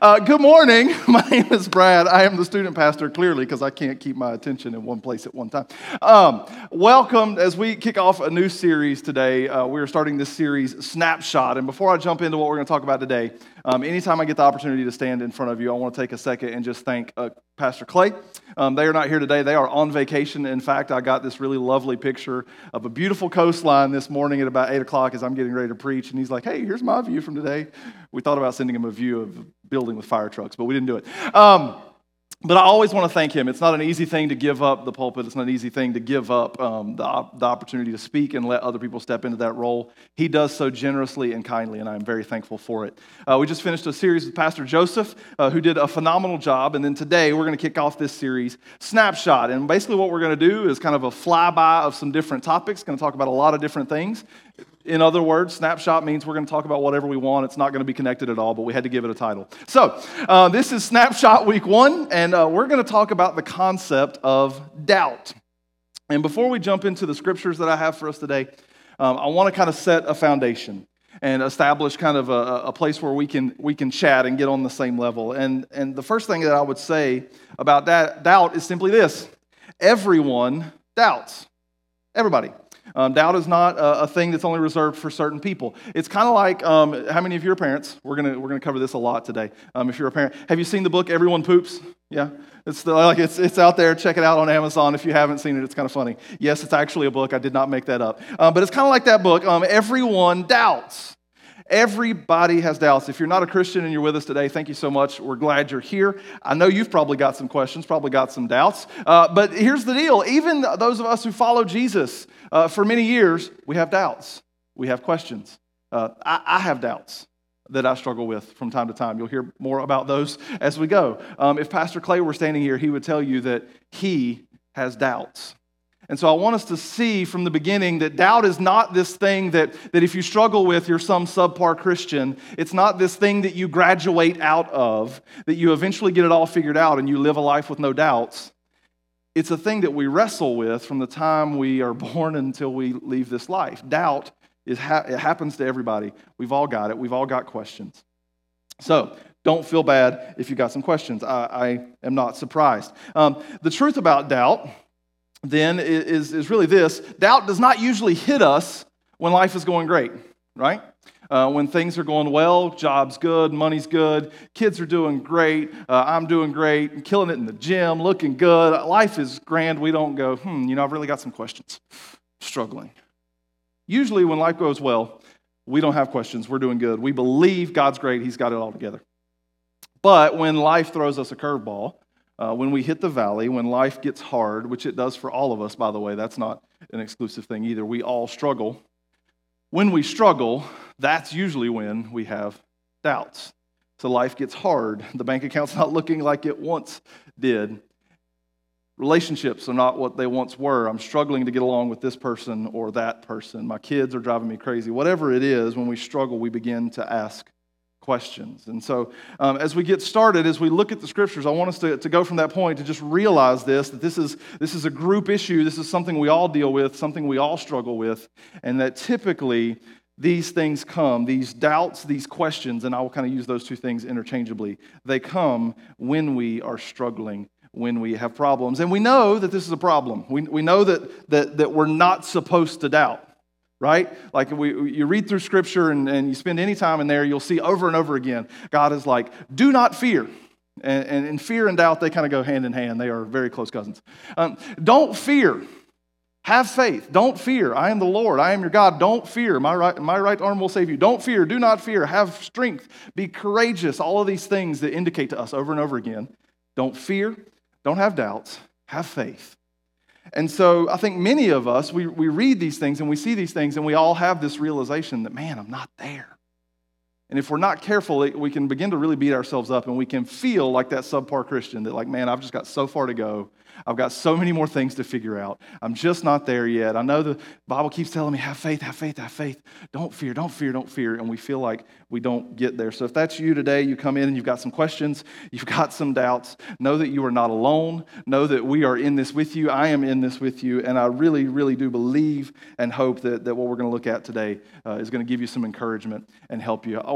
Good morning. My name is Brad. I am the student pastor, clearly, because I can't keep my attention in one place at one time. Welcome as we kick off a new series today. We're starting this series, Snapshot. And before I jump into what we're going to talk about today, anytime I get the opportunity to stand in front of you, I want to take a second and just thank Pastor Clay. They are not here today. They are on vacation. In fact, I got this really lovely picture of a beautiful coastline this morning at about 8 o'clock as I'm getting ready to preach. And he's like, hey, here's my view from today. We thought about sending him a view of a building with fire trucks, but we didn't do it. But I always want to thank him. It's not an easy thing to give up the pulpit. It's not an easy thing to give up the opportunity to speak and let other people step into that role. He does so generously and kindly, and I'm very thankful for it. We just finished a series with Pastor Joseph, who did a phenomenal job. And then today, we're going to kick off this series, Snapshot. And basically what we're going to do is kind of a flyby of some different topics. Going to talk about a lot of different things. In other words, snapshot means we're going to talk about whatever we want. It's not going to be connected at all, but we had to give it a title. So this is Snapshot Week 1, and we're going to talk about the concept of doubt. And before we jump into the scriptures that I have for us today, I want to kind of set a foundation and establish kind of a place where we can chat and get on the same level. And the first thing that I would say about doubt is simply this: everyone doubts. Everybody. Doubt is not a thing that's only reserved for certain people. It's kind of like, how many of you are parents? We're gonna cover this a lot today. If you're a parent, have you seen the book Everyone Poops? Yeah, it's out there. Check it out on Amazon. If you haven't seen it, it's kind of funny. Yes, it's actually a book. I did not make that up. But it's kind of like that book. Everyone doubts. Everybody has doubts. If you're not a Christian and you're with us today, thank you so much. We're glad you're here. I know you've probably got some questions, probably got some doubts. But here's the deal. Even those of us who follow Jesus for many years, we have doubts. We have questions. I have doubts that I struggle with from time to time. You'll hear more about those as we go. If Pastor Clay were standing here, he would tell you that he has doubts. And so I want us to see from the beginning that doubt is not this thing that if you struggle with, you're some subpar Christian. It's not this thing that you graduate out of, that you eventually get it all figured out and you live a life with no doubts. It's a thing that we wrestle with from the time we are born until we leave this life. Doubt, it happens to everybody. We've all got it. We've all got questions. So don't feel bad if you got some questions. I am not surprised. The truth about doubt then is really this: doubt does not usually hit us when life is going great, right? When things are going well, job's good, money's good, kids are doing great, I'm doing great, I'm killing it in the gym, looking good, life is grand. We don't go, I've really got some questions, struggling. Usually when life goes well, we don't have questions, we're doing good. We believe God's great, He's got it all together. But when life throws us a curveball, when we hit the valley, when life gets hard, which it does for all of us, by the way, that's not an exclusive thing either. We all struggle. When we struggle, that's usually when we have doubts. So life gets hard. The bank account's not looking like it once did. Relationships are not what they once were. I'm struggling to get along with this person or that person. My kids are driving me crazy. Whatever it is, when we struggle, we begin to ask questions. And so as we get started, as we look at the scriptures, I want us to go from that point to just realize that this is a group issue. This is something we all deal with, something we all struggle with, and that typically these things come, these doubts, these questions, and I will kind of use those two things interchangeably. They come when we are struggling, when we have problems. And we know that this is a problem. We know that we're not supposed to doubt. Right? Like you read through Scripture and you spend any time in there, you'll see over and over again, God is like, do not fear. And fear and doubt, they kind of go hand in hand. They are very close cousins. Don't fear. Have faith. Don't fear. I am the Lord. I am your God. Don't fear. My right arm will save you. Don't fear. Do not fear. Have strength. Be courageous. All of these things that indicate to us over and over again, don't fear. Don't have doubts. Have faith. And so I think many of us, we read these things and we see these things and we all have this realization that, man, I'm not there. And if we're not careful, we can begin to really beat ourselves up and we can feel like that subpar Christian that like, man, I've just got so far to go. I've got so many more things to figure out. I'm just not there yet. I know the Bible keeps telling me, have faith, have faith, have faith. Don't fear, don't fear, don't fear. And we feel like we don't get there. So if that's you today, you come in and you've got some questions, you've got some doubts, know that you are not alone. Know that we are in this with you. I am in this with you. And I really, really do believe and hope that what we're going to look at today is going to give you some encouragement and help you. I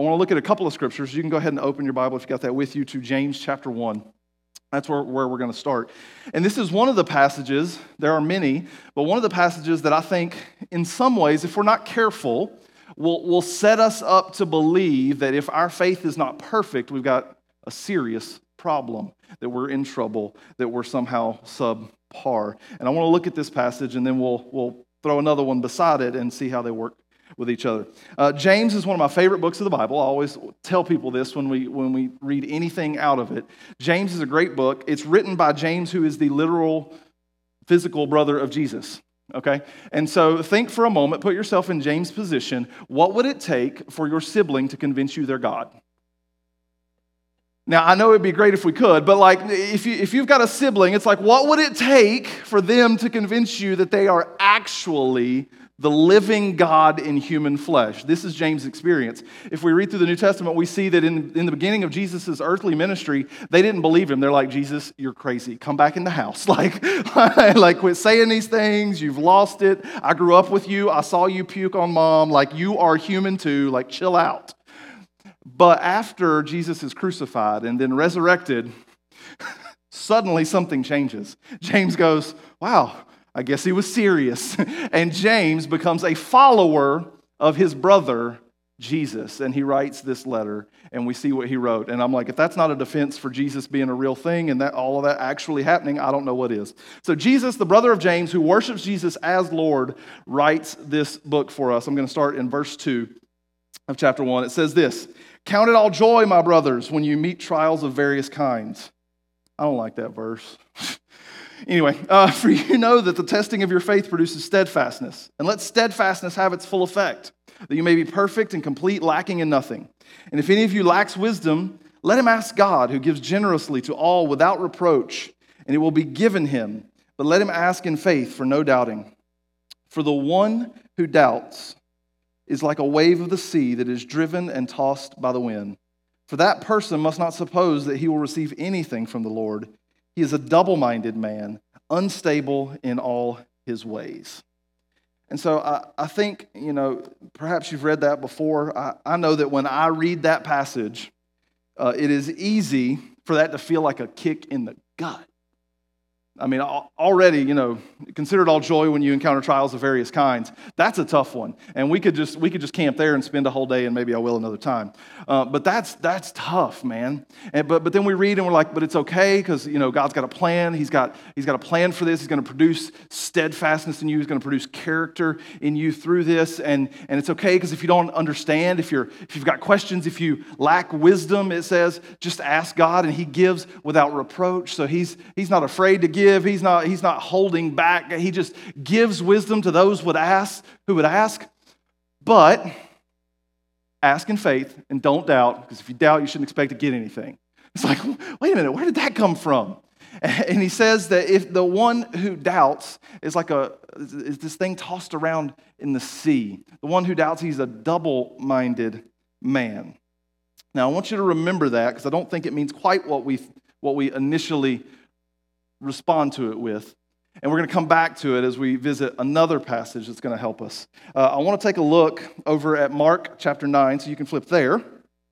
want to look at a couple of scriptures. You can go ahead and open your Bible if you got that with you to James chapter 1. That's where we're going to start. And this is one of the passages, there are many, but one of the passages that I think in some ways, if we're not careful, will set us up to believe that if our faith is not perfect, we've got a serious problem, that we're in trouble, that we're somehow subpar. And I want to look at this passage, and then we'll throw another one beside it and see how they work with each other. James is one of my favorite books of the Bible. I always tell people this when we read anything out of it. James is a great book. It's written by James, who is the literal, physical brother of Jesus. Okay? And so think for a moment, put yourself in James' position. What would it take for your sibling to convince you they're God? Now, I know it'd be great if we could, but like if you've got a sibling, it's like, what would it take for them to convince you that they are actually the living God in human flesh? This is James' experience. If we read through the New Testament, we see that in the beginning of Jesus' earthly ministry, they didn't believe him. They're like, Jesus, you're crazy. Come back in the house. Like quit saying these things. You've lost it. I grew up with you. I saw you puke on mom. Like, you are human too. Like, chill out. But after Jesus is crucified and then resurrected, suddenly something changes. James goes, wow, I guess he was serious. And James becomes a follower of his brother, Jesus. And he writes this letter, and we see what he wrote. And I'm like, if that's not a defense for Jesus being a real thing and that all of that actually happening, I don't know what is. So Jesus, the brother of James, who worships Jesus as Lord, writes this book for us. I'm going to start in verse 2 of chapter 1. It says this: "Count it all joy, my brothers, when you meet trials of various kinds." I don't like that verse. Anyway, for you know that the testing of your faith produces steadfastness. And let steadfastness have its full effect, that you may be perfect and complete, lacking in nothing. And if any of you lacks wisdom, let him ask God, who gives generously to all without reproach, and it will be given him. But let him ask in faith, for no doubting. For the one who doubts is like a wave of the sea that is driven and tossed by the wind. For that person must not suppose that he will receive anything from the Lord. He is a double-minded man, unstable in all his ways. And so I think, perhaps you've read that before. I know that when I read that passage, it is easy for that to feel like a kick in the gut. I mean, already, consider it all joy when you encounter trials of various kinds. That's a tough one, and we could just camp there and spend a whole day, and maybe I will another time. But that's tough, man. But then we read and we're like, but it's okay because God's got a plan. He's got a plan for this. He's going to produce steadfastness in you. He's going to produce character in you through this, and it's okay because if you don't understand, if you've got questions, if you lack wisdom, it says just ask God, and He gives without reproach. So He's not afraid to give. He's not holding back. He just gives wisdom to those who would ask. But ask in faith and don't doubt, because if you doubt, you shouldn't expect to get anything. It's like, wait a minute, where did that come from? And he says that if the one who doubts is is this thing tossed around in the sea. The one who doubts, he's a double-minded man. Now, I want you to remember that, because I don't think it means quite what we initially respond to it with. And we're going to come back to it as we visit another passage that's going to help us. I want to take a look over at Mark chapter 9, so you can flip there.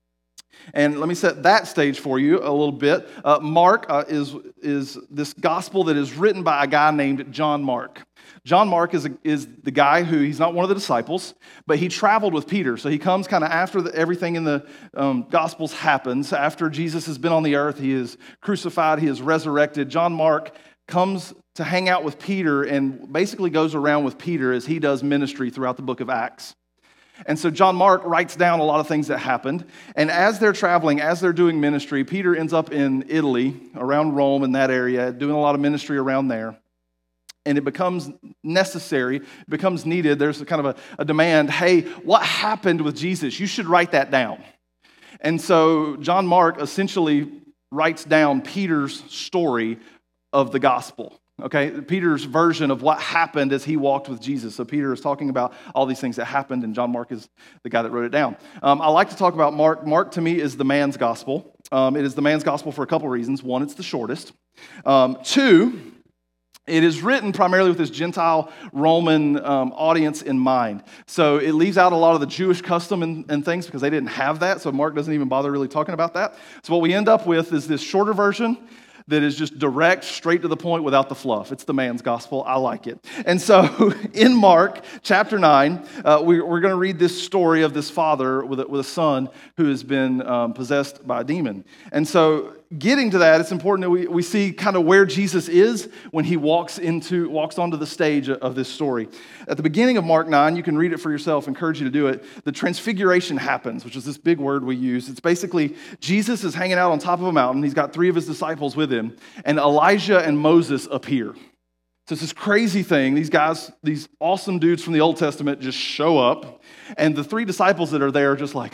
And let me set that stage for you a little bit. Mark is this gospel that is written by a guy named John Mark. John Mark is the guy who, he's not one of the disciples, but he traveled with Peter. So he comes kind of after everything in the Gospels happens. After Jesus has been on the earth, he is crucified, he is resurrected. John Mark comes to hang out with Peter and basically goes around with Peter as he does ministry throughout the book of Acts. And so John Mark writes down a lot of things that happened. And as they're traveling, as they're doing ministry, Peter ends up in Italy, around Rome in that area, doing a lot of ministry around there. And it becomes necessary, it becomes needed. There's a kind of a demand, hey, what happened with Jesus? You should write that down. And so John Mark essentially writes down Peter's story of the gospel. Okay, Peter's version of what happened as he walked with Jesus. So Peter is talking about all these things that happened, and John Mark is the guy that wrote it down. I like to talk about Mark. Mark, to me, is the man's gospel. It is the man's gospel for a couple reasons. One, it's the shortest. Two, It is written primarily with this Gentile Roman audience in mind. So it leaves out a lot of the Jewish custom and things because they didn't have that. So Mark doesn't even bother really talking about that. So what we end up with is this shorter version that is just direct, straight to the point without the fluff. It's the man's gospel. I like it. And so in Mark chapter 9, we're going to read this story of this father with a son who has been possessed by a demon. And so getting to that, it's important that we see kind of where Jesus is when he walks onto the stage of this story. At the beginning of Mark 9, you can read it for yourself, encourage you to do it. The transfiguration happens, which is this big word we use. It's basically Jesus is hanging out on top of a mountain. He's got 3 of his disciples with him, and Elijah and Moses appear. So it's this crazy thing. These guys, these awesome dudes from the Old Testament just show up, and the 3 disciples that are there are just like,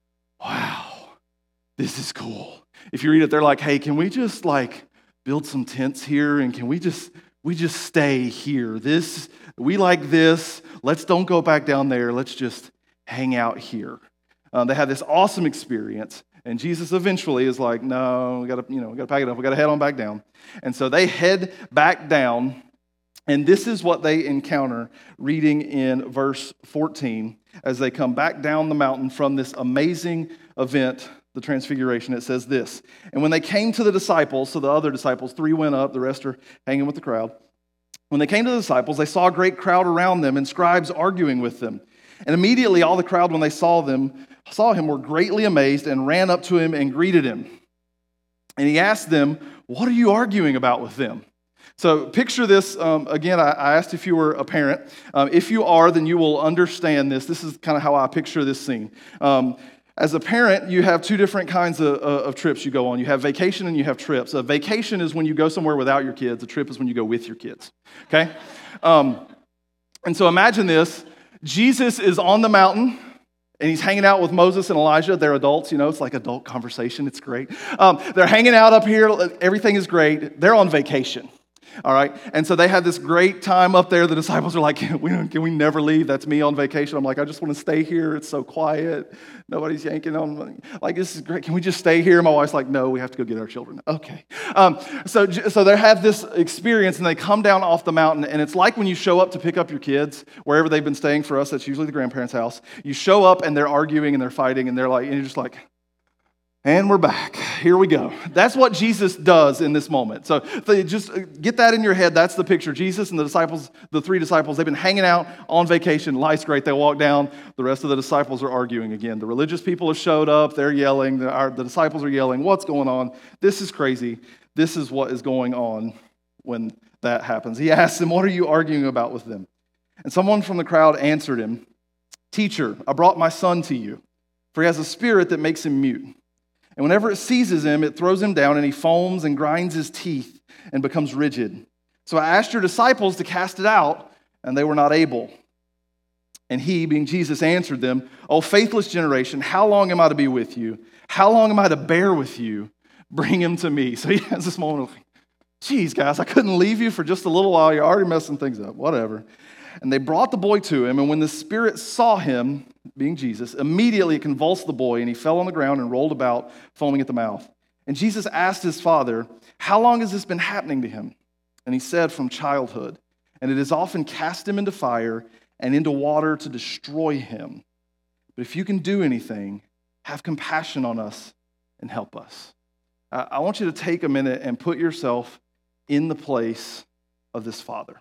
wow, this is cool. If you read it, they're like, hey, can we just build some tents here, and can we just stay here? We like this. Let's don't go back down there. Let's just hang out here. They had this awesome experience, and Jesus eventually is like, no, we gotta pack it up. We gotta head on back down. And so they head back down, and this is what they encounter reading in verse 14 as they come back down the mountain from this amazing event, the transfiguration. It says this: and when they came to the disciples, so the other disciples, 3 went up, the rest are hanging with the crowd. When they came to the disciples, they saw a great crowd around them and scribes arguing with them. And immediately all the crowd, when they saw him, were greatly amazed and ran up to him and greeted him. And he asked them, what are you arguing about with them? So picture this. Again, I asked if you were a parent. If you are, then you will understand this. This is kind of how I picture this scene. As a parent, you have 2 different kinds of trips you go on. You have vacation and you have trips. A vacation is when you go somewhere without your kids. A trip is when you go with your kids, okay? And so imagine this. Jesus is on the mountain, and he's hanging out with Moses and Elijah. They're adults, it's like adult conversation. It's great. They're hanging out up here. Everything is great. They're on vacation. All right, and so they had this great time up there. The disciples are like, can we never leave? That's me on vacation. I'm like, I just want to stay here. It's so quiet. Nobody's yanking on me. Like, this is great. Can we just stay here? My wife's like, no, we have to go get our children. Okay. So they have this experience, and they come down off the mountain, and it's like when you show up to pick up your kids, wherever they've been staying. For us, that's usually the grandparents' house. You show up, and they're arguing, and they're fighting, and and you're just like, and we're back. Here we go. That's what Jesus does in this moment. So just get that in your head. That's the picture. Jesus and the disciples, the 3 disciples, they've been hanging out on vacation. Life's great. They walk down. The rest of the disciples are arguing again. The religious people have showed up. They're yelling. The disciples are yelling. What's going on? This is crazy. This is what is going on when that happens. He asked them, what are you arguing about with them? And someone from the crowd answered him, teacher, I brought my son to you, for he has a spirit that makes him mute. And whenever it seizes him, it throws him down, and he foams and grinds his teeth and becomes rigid. So I asked your disciples to cast it out, and they were not able. And he, being Jesus, answered them, O faithless generation, how long am I to be with you? How long am I to bear with you? Bring him to me. So he has this moment of, geez, guys, I couldn't leave you for just a little while. You're already messing things up. Whatever. And they brought the boy to him, and when the spirit saw him, being Jesus, immediately it convulsed the boy, and he fell on the ground and rolled about, foaming at the mouth. And Jesus asked his father, how long has this been happening to him? And he said, from childhood. And it has often cast him into fire and into water to destroy him. But if you can do anything, have compassion on us and help us. I want you to take a minute and put yourself in the place of this father.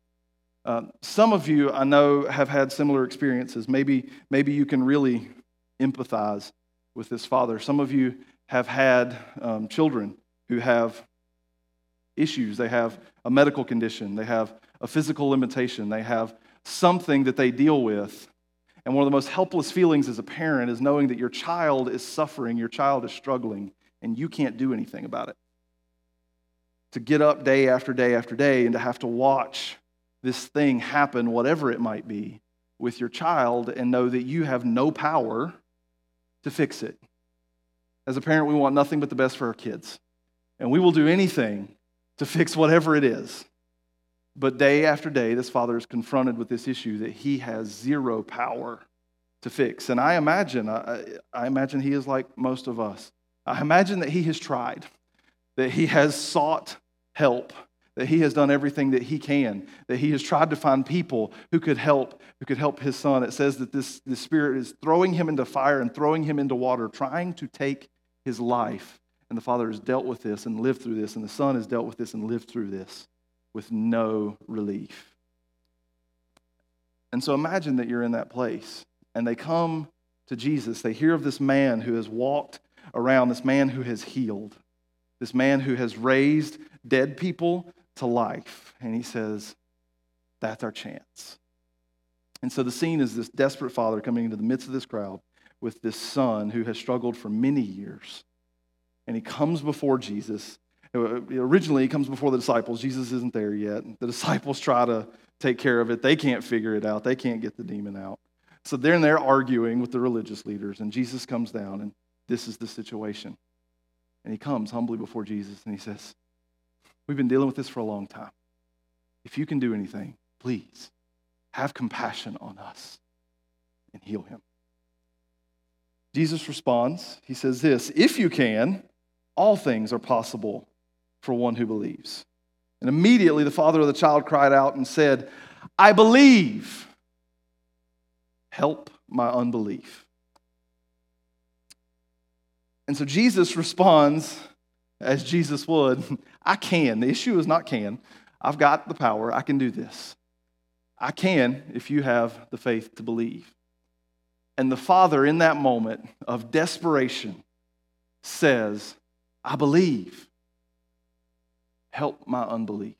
Some of you, I know, have had similar experiences. Maybe you can really empathize with this father. Some of you have had children who have issues. They have a medical condition. They have a physical limitation. They have something that they deal with. And one of the most helpless feelings as a parent is knowing that your child is suffering, your child is struggling, and you can't do anything about it. To get up day after day after day and to have to watch this thing happen, whatever it might be, with your child, and know that you have no power to fix it. As a parent, we want nothing but the best for our kids. And we will do anything to fix whatever it is. But day after day, this father is confronted with this issue that he has zero power to fix. And I imagine he is like most of us. I imagine that he has tried, that he has sought help, that he has done everything that he can, that he has tried to find people who could help his son. It says that this spirit is throwing him into fire and throwing him into water, trying to take his life. And the father has dealt with this and lived through this, and the son has dealt with this and lived through this with no relief. And so imagine that you're in that place, and they come to Jesus. They hear of this man who has walked around, this man who has healed, this man who has raised dead people to life. And he says, that's our chance. And so the scene is this desperate father coming into the midst of this crowd with this son who has struggled for many years. And he comes before Jesus. Originally, he comes before the disciples. Jesus isn't there yet. The disciples try to take care of it. They can't figure it out. They can't get the demon out. So they're arguing with the religious leaders, and Jesus comes down, and this is the situation. And he comes humbly before Jesus, and he says, we've been dealing with this for a long time. If you can do anything, please have compassion on us and heal him. Jesus responds. He says this, if you can, all things are possible for one who believes. And immediately the father of the child cried out and said, I believe. Help my unbelief. And so Jesus responds as Jesus would, I can. The issue is not can. I've got the power. I can do this. I can if you have the faith to believe. And the father in that moment of desperation says, I believe. Help my unbelief.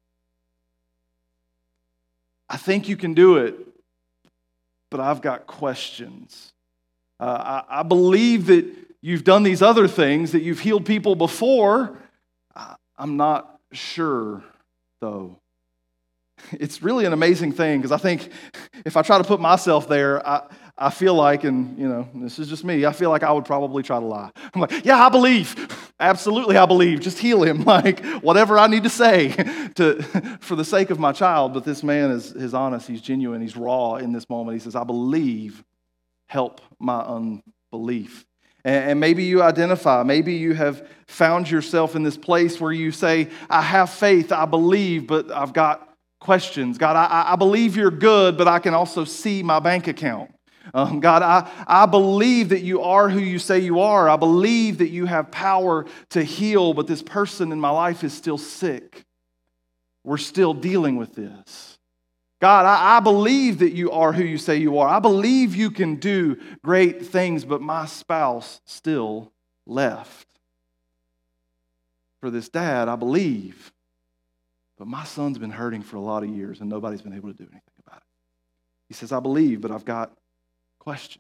I think you can do it, but I've got questions. I believe that you've done these other things, that you've healed people before. I'm not sure, though. It's really an amazing thing, because I think if I try to put myself there, I feel like, and this is just me, I feel like I would probably try to lie. I'm like, yeah, I believe. Absolutely, I believe. Just heal him. Like, whatever I need to say for the sake of my child. But this man is honest, he's genuine, he's raw in this moment. He says, I believe. Help my unbelief. And maybe you identify, maybe you have found yourself in this place where you say, I have faith, I believe, but I've got questions. God, I believe you're good, but I can also see my bank account. God, I believe that you are who you say you are. I believe that you have power to heal, but this person in my life is still sick. We're still dealing with this. God, I believe that you are who you say you are. I believe you can do great things, but my spouse still left. For this dad, I believe, but my son's been hurting for a lot of years and nobody's been able to do anything about it. He says, I believe, but I've got questions.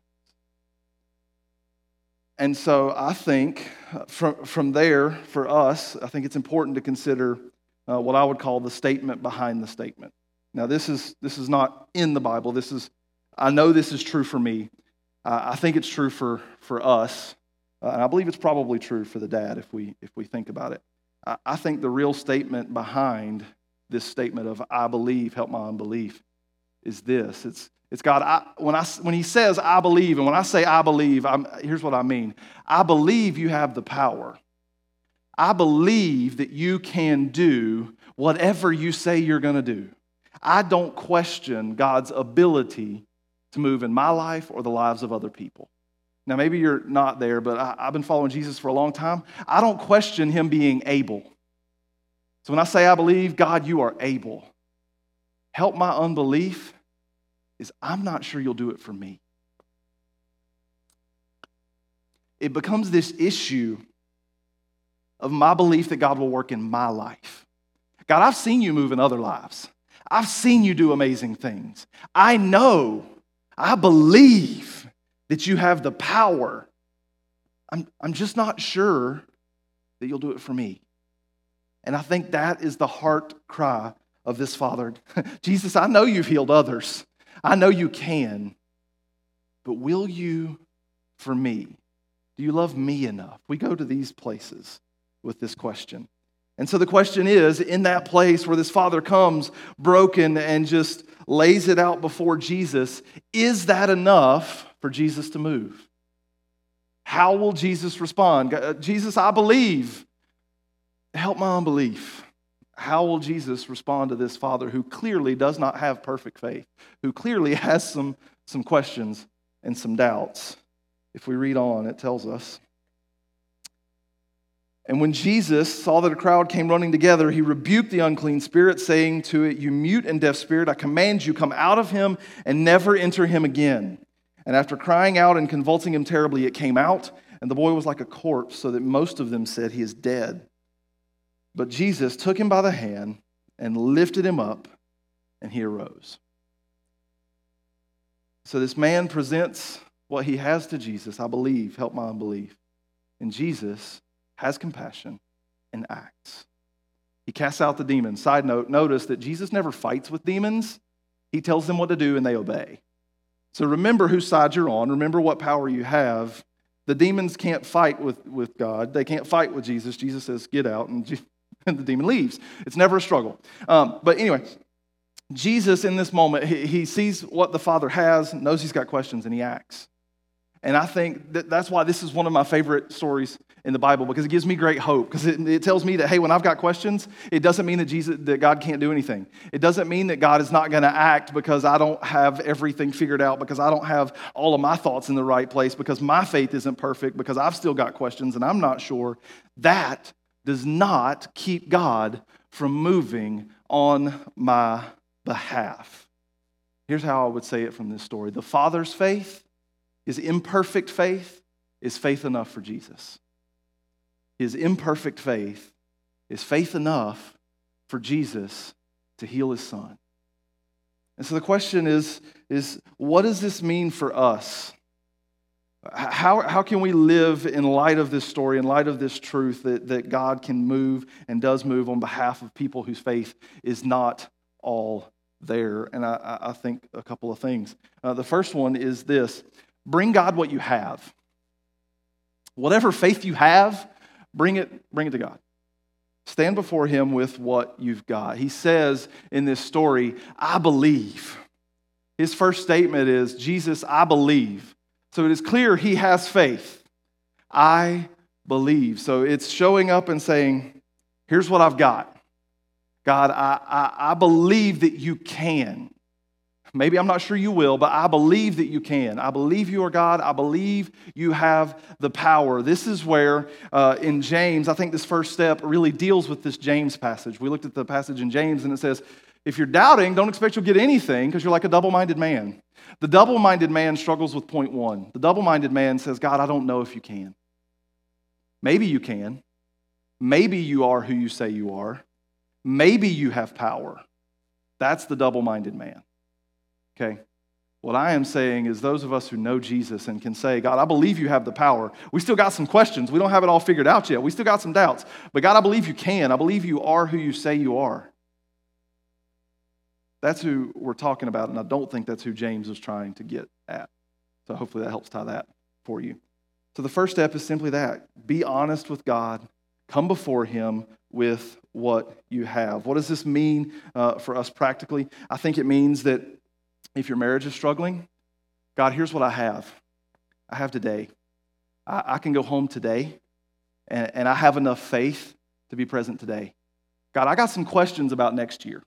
And so I think from there, for us, I think it's important to consider what I would call the statement behind the statement. Now, this is not in the Bible. I know this is true for me. I think it's true for us, and I believe it's probably true for the dad if we think about it. I think the real statement behind this statement of "I believe, help my unbelief" is this: It's God. When He says "I believe," and when I say "I believe," here's what I mean. I believe you have the power. I believe that you can do whatever you say you're going to do. I don't question God's ability to move in my life or the lives of other people. Now, maybe you're not there, but I've been following Jesus for a long time. I don't question Him being able. So when I say I believe, God, you are able. Help my unbelief is I'm not sure you'll do it for me. It becomes this issue of my belief that God will work in my life. God, I've seen you move in other lives. I've seen you do amazing things. I know, I believe that you have the power. I'm just not sure that you'll do it for me. And I think that is the heart cry of this father. Jesus, I know you've healed others. I know you can. But will you for me? Do you love me enough? We go to these places with this question. And so the question is, in that place where this father comes broken and just lays it out before Jesus, is that enough for Jesus to move? How will Jesus respond? Jesus, I believe. Help my unbelief. How will Jesus respond to this father who clearly does not have perfect faith, who clearly has some questions and some doubts? If we read on, it tells us. And when Jesus saw that a crowd came running together, he rebuked the unclean spirit, saying to it, "You mute and deaf spirit, I command you, come out of him and never enter him again." And after crying out and convulsing him terribly, it came out, and the boy was like a corpse, so that most of them said, "He is dead." But Jesus took him by the hand and lifted him up, and he arose. So this man presents what he has to Jesus. I believe, help my unbelief. And Jesus has compassion and acts. He casts out the demons. Side note, notice that Jesus never fights with demons. He tells them what to do and they obey. So remember whose side you're on. Remember what power you have. The demons can't fight with God. They can't fight with Jesus. Jesus says, "Get out," and the demon leaves. It's never a struggle. But anyway, Jesus in this moment, he sees what the Father has, knows he's got questions, and he acts. And I think that's why this is one of my favorite stories in the Bible, because it gives me great hope, because it tells me that, hey, when I've got questions, it doesn't mean that God can't do anything. It doesn't mean that God is not going to act because I don't have everything figured out, because I don't have all of my thoughts in the right place, because my faith isn't perfect, because I've still got questions and I'm not sure. That does not keep God from moving on my behalf. Here's how I would say it from this story. The Father's faith, his imperfect faith, is faith enough for Jesus. His imperfect faith is faith enough for Jesus to heal his son. And so the question is what does this mean for us? How can we live in light of this story, in light of this truth that God can move and does move on behalf of people whose faith is not all there? And I think a couple of things. The first one is this: bring God what you have. Whatever faith you have, bring it to God. Stand before him with what you've got. He says in this story, "I believe." His first statement is, "Jesus, I believe." So it is clear he has faith. I believe. So it's showing up and saying, here's what I've got. God, I believe that you can. Maybe I'm not sure you will, but I believe that you can. I believe you are God. I believe you have the power. This is where in James, I think this first step really deals with this James passage. We looked at the passage in James and it says, if you're doubting, don't expect you'll get anything because you're like a double-minded man. The double-minded man struggles with point one. The double-minded man says, God, I don't know if you can. Maybe you can. Maybe you are who you say you are. Maybe you have power. That's the double-minded man. Okay? What I am saying is those of us who know Jesus and can say, God, I believe you have the power. We still got some questions. We don't have it all figured out yet. We still got some doubts. But God, I believe you can. I believe you are who you say you are. That's who we're talking about, and I don't think that's who James is trying to get at. So hopefully that helps tie that for you. So the first step is simply that. Be honest with God. Come before him with what you have. What does this mean for us practically? I think it means that if your marriage is struggling, God, here's what I have. I have today. I can go home today, and I have enough faith to be present today. God, I got some questions about next year.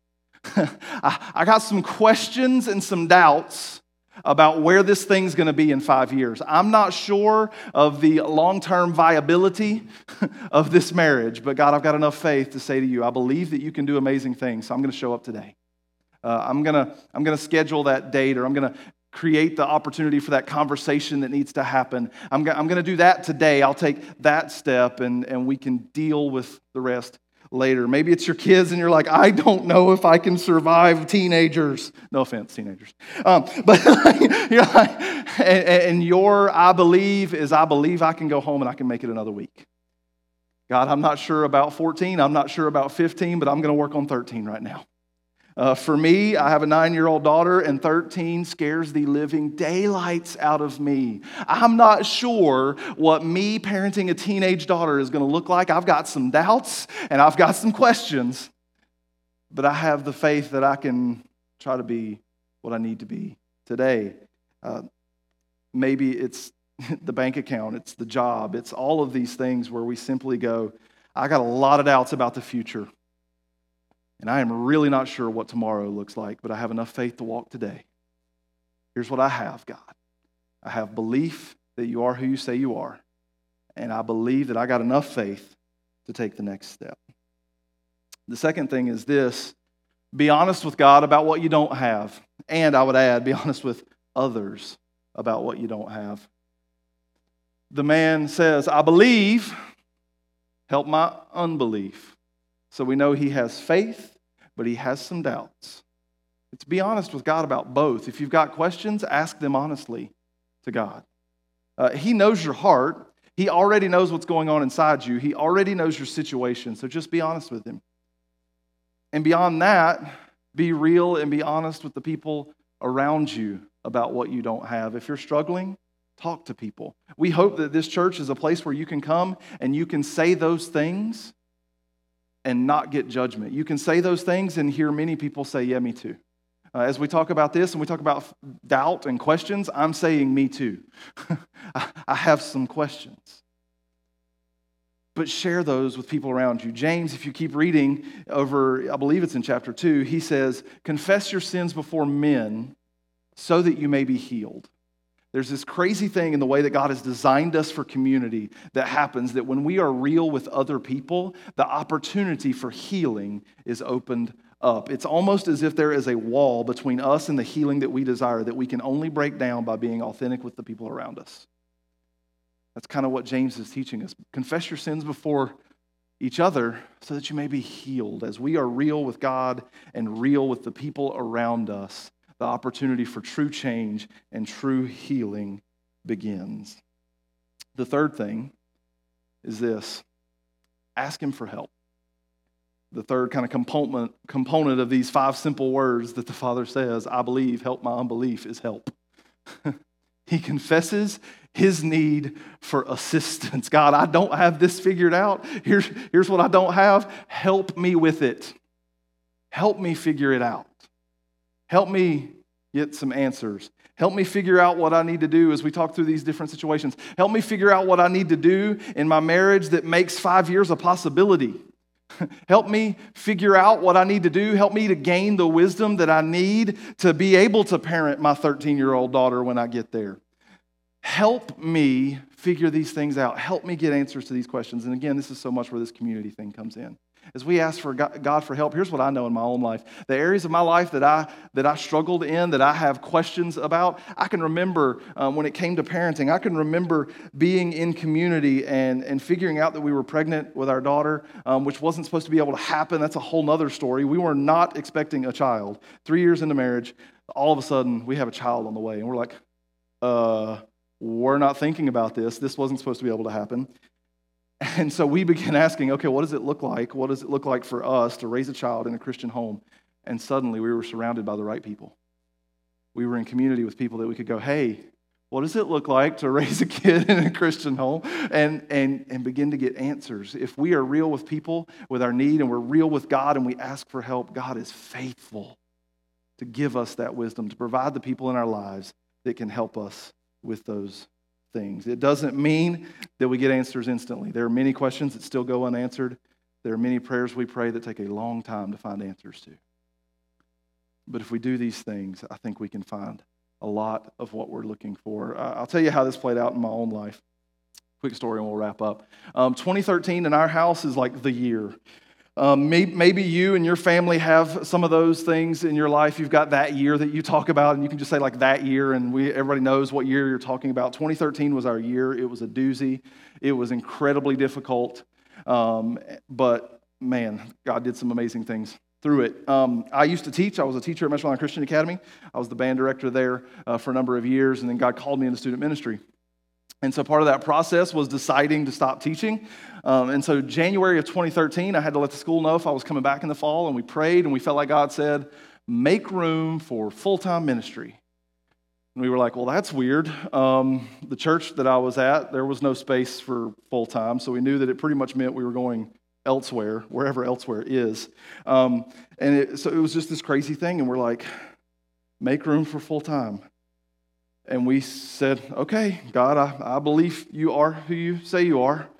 I got some questions and some doubts about where this thing's going to be in 5 years. I'm not sure of the long-term viability of this marriage, but God, I've got enough faith to say to you, I believe that you can do amazing things, so I'm going to show up today. I'm going to schedule that date, or I'm going to create the opportunity for that conversation that needs to happen. I'm going to do that today. I'll take that step, and we can deal with the rest later. Maybe it's your kids and you're like, I don't know if I can survive teenagers. No offense, teenagers. But you're like, and your I believe is I believe I can go home and I can make it another week. God, I'm not sure about 14. I'm not sure about 15, but I'm going to work on 13 right now. For me, I have a 9-year-old daughter, and 13 scares the living daylights out of me. I'm not sure what me parenting a teenage daughter is going to look like. I've got some doubts, and I've got some questions, but I have the faith that I can try to be what I need to be today. Maybe it's the bank account, it's the job, it's all of these things where we simply go, I got a lot of doubts about the future. And I am really not sure what tomorrow looks like, but I have enough faith to walk today. Here's what I have, God. I have belief that you are who you say you are. And I believe that I got enough faith to take the next step. The second thing is this: be honest with God about what you don't have. And I would add, be honest with others about what you don't have. The man says, I believe, help my unbelief. So we know he has faith, but he has some doubts. It's be honest with God about both. If you've got questions, ask them honestly to God. He knows your heart. He already knows what's going on inside you. He already knows your situation. So just be honest with him. And beyond that, be real and be honest with the people around you about what you don't have. If you're struggling, talk to people. We hope that this church is a place where you can come and you can say those things and not get judgment. You can say those things and hear many people say, yeah, me too. As we talk about this and we talk about doubt and questions, I'm saying me too. I have some questions. But share those with people around you. James, if you keep reading over, I believe it's in chapter 2, he says, confess your sins before men so that you may be healed. There's this crazy thing in the way that God has designed us for community that happens that when we are real with other people, the opportunity for healing is opened up. It's almost as if there is a wall between us and the healing that we desire that we can only break down by being authentic with the people around us. That's kind of what James is teaching us. Confess your sins before each other so that you may be healed. As we are real with God and real with the people around us, the opportunity for true change and true healing begins. The third thing is this: ask him for help. The third kind of component of these 5 simple words that the Father says, I believe, help my unbelief, is help. He confesses his need for assistance. God, I don't have this figured out. Here's what I don't have. Help me with it. Help me figure it out. Help me get some answers. Help me figure out what I need to do as we talk through these different situations. Help me figure out what I need to do in my marriage that makes 5 years a possibility. Help me figure out what I need to do. Help me to gain the wisdom that I need to be able to parent my 13-year-old daughter when I get there. Help me figure these things out. Help me get answers to these questions. And again, this is so much where this community thing comes in. As we ask for God for help, here's what I know in my own life. The areas of my life that I struggled in, that I have questions about, I can remember when it came to parenting, I can remember being in community and figuring out that we were pregnant with our daughter, which wasn't supposed to be able to happen. That's a whole nother story. We were not expecting a child. 3 years into marriage, all of a sudden, we have a child on the way. And we're like, we're not thinking about this. This wasn't supposed to be able to happen. And so we began asking, okay, what does it look like? What does it look like for us to raise a child in a Christian home? And suddenly we were surrounded by the right people. We were in community with people that we could go, hey, what does it look like to raise a kid in a Christian home? And begin to get answers. If we are real with people, with our need, and we're real with God, and we ask for help, God is faithful to give us that wisdom, to provide the people in our lives that can help us with those things. It doesn't mean that we get answers instantly. There are many questions that still go unanswered. There are many prayers we pray that take a long time to find answers to. But if we do these things, I think we can find a lot of what we're looking for. I'll tell you how this played out in my own life. Quick story and we'll wrap up. 2013 in our house is like the year. Maybe you and your family have some of those things in your life. You've got that year that you talk about, and you can just say like that year, and everybody knows what year you're talking about. 2013 was our year. It was a doozy. It was incredibly difficult, but man, God did some amazing things through it. I used to teach. I was a teacher at Metropolitan Christian Academy. I was the band director there for a number of years, and then God called me into student ministry. And so part of that process was deciding to stop teaching. And so January of 2013, I had to let the school know if I was coming back in the fall, and we prayed, and we felt like God said, make room for full-time ministry. And we were like, well, that's weird. The church that I was at, there was no space for full-time, so we knew that it pretty much meant we were going elsewhere, wherever elsewhere is. So it was just this crazy thing, and we're like, make room for full-time. And we said, okay, God, I believe you are who you say you are.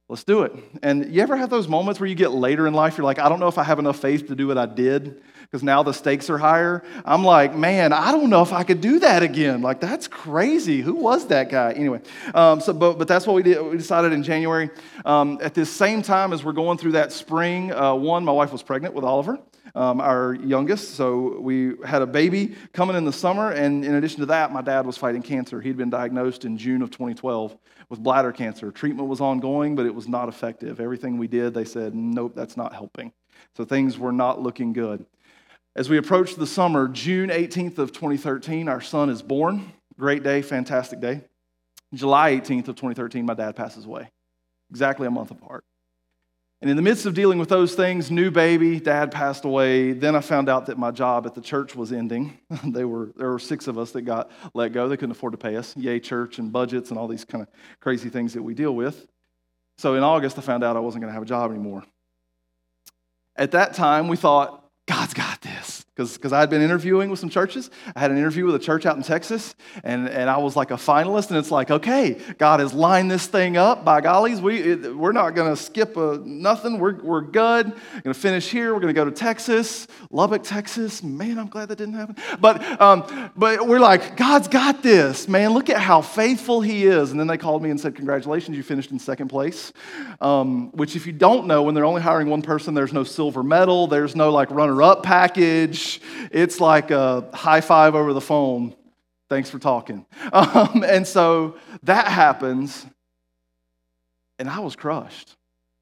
Let's do it. And you ever have those moments where you get later in life, you're like, I don't know if I have enough faith to do what I did because now the stakes are higher. I'm like, man, I don't know if I could do that again. Like, that's crazy. Who was that guy? Anyway, but that's what we did. We decided in January. At this same time as we're going through that spring, my wife was pregnant with Oliver, our youngest. So we had a baby coming in the summer. And in addition to that, my dad was fighting cancer. He'd been diagnosed in June of 2012 with bladder cancer. Treatment was ongoing, but it was not effective. Everything we did, they said, nope, that's not helping. So things were not looking good. As we approached the summer, June 18th of 2013, our son is born. Great day, fantastic day. July 18th of 2013, my dad passes away. Exactly a month apart. And in the midst of dealing with those things, new baby, dad passed away. Then I found out that my job at the church was ending. There were 6 of us that got let go. They couldn't afford to pay us. Yay, church and budgets and all these kind of crazy things that we deal with. So in August, I found out I wasn't going to have a job anymore. At that time, we thought, God's got this. Because I had been interviewing with some churches. I had an interview with a church out in Texas, and I was like a finalist, and it's like, okay, God has lined this thing up. By gollies, we're not going to skip nothing. We're good. We're going to finish here. We're going to go to Texas, Lubbock, Texas. Man, I'm glad that didn't happen. But we're like, God's got this. Man, look at how faithful He is. And then they called me and said, congratulations, you finished in second place. Which if you don't know, when they're only hiring one person, there's no silver medal. There's no like runner-up package. It's like a high five over the phone. Thanks for talking. And so that happens, and I was crushed.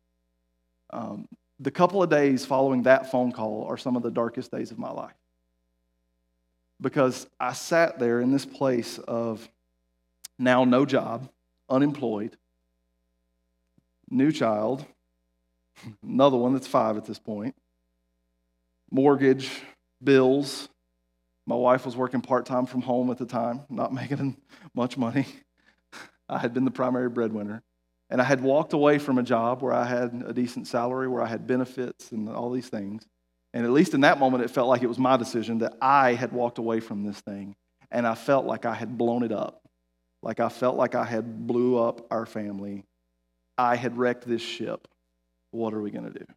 The couple of days following that phone call are some of the darkest days of my life. Because I sat there in this place of now no job, unemployed, new child, another one that's 5 at this point, mortgage, bills. My wife was working part-time from home at the time, not making much money. I had been the primary breadwinner. And I had walked away from a job where I had a decent salary, where I had benefits and all these things. And at least in that moment, it felt like it was my decision that I had walked away from this thing. And I felt like I had blown it up. Like I felt like I had blew up our family. I had wrecked this ship. What are we going to do?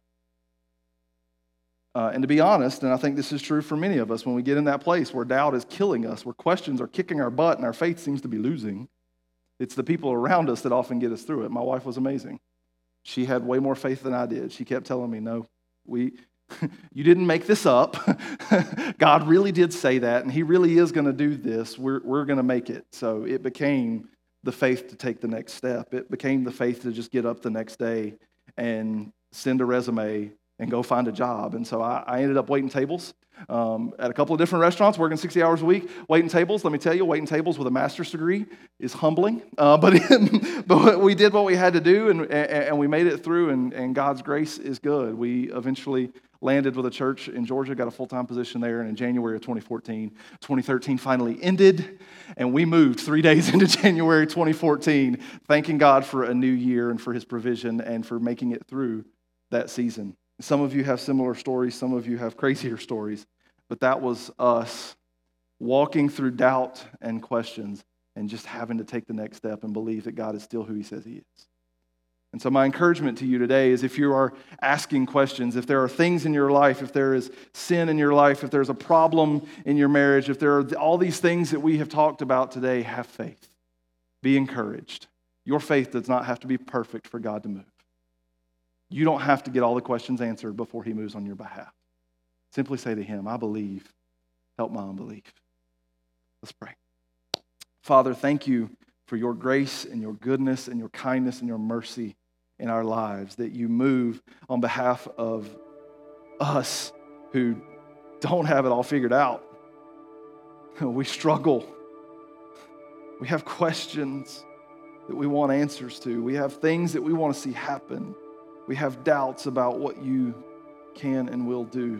And to be honest, and I think this is true for many of us, when we get in that place where doubt is killing us, where questions are kicking our butt and our faith seems to be losing, it's the people around us that often get us through it. My wife was amazing. She had way more faith than I did. She kept telling me, no, you didn't make this up. God really did say that, and He really is going to do this. We're going to make it. So it became the faith to take the next step. It became the faith to just get up the next day and send a resume and go find a job. And so I ended up waiting tables at a couple of different restaurants, working 60 hours a week, waiting tables. Let me tell you, waiting tables with a master's degree is humbling. But we did what we had to do, and we made it through, and God's grace is good. We eventually landed with a church in Georgia, got a full-time position there, and in January of 2013 finally ended, and we moved 3 days into January 2014, thanking God for a new year and for His provision and for making it through that season. Some of you have similar stories. Some of you have crazier stories. But that was us walking through doubt and questions and just having to take the next step and believe that God is still who He says He is. And so my encouragement to you today is, if you are asking questions, if there are things in your life, if there is sin in your life, if there's a problem in your marriage, if there are all these things that we have talked about today, have faith. Be encouraged. Your faith does not have to be perfect for God to move. You don't have to get all the questions answered before He moves on your behalf. Simply say to Him, I believe. Help my unbelief. Let's pray. Father, thank you for your grace and your goodness and your kindness and your mercy in our lives, that you move on behalf of us who don't have it all figured out. We struggle. We have questions that we want answers to. We have things that we want to see happen. We have doubts about what you can and will do.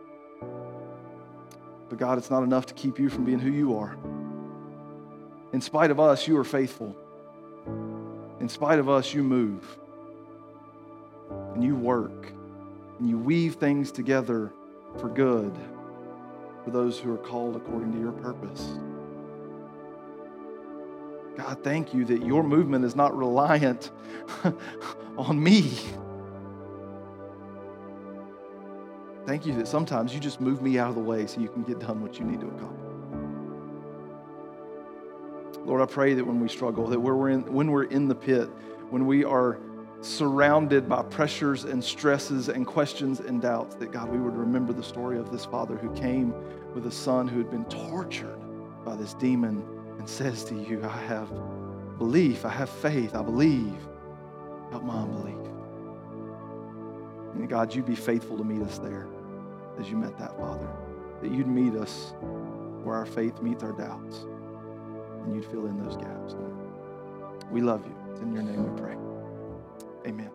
But God, it's not enough to keep you from being who you are. In spite of us, you are faithful. In spite of us, you move. And you work. And you weave things together for good for those who are called according to your purpose. God, thank you that your movement is not reliant on me. Thank you that sometimes you just move me out of the way so you can get done what you need to accomplish. Lord, I pray that when we struggle, that when we're in the pit, when we are surrounded by pressures and stresses and questions and doubts, that God, we would remember the story of this father who came with a son who had been tortured by this demon and says to you, I have belief, I have faith, I believe. Help my unbelief. And God, you'd be faithful to meet us there as you met that father, that you'd meet us where our faith meets our doubts, and you'd fill in those gaps, Lord. We love you. It's in your name we pray. Amen.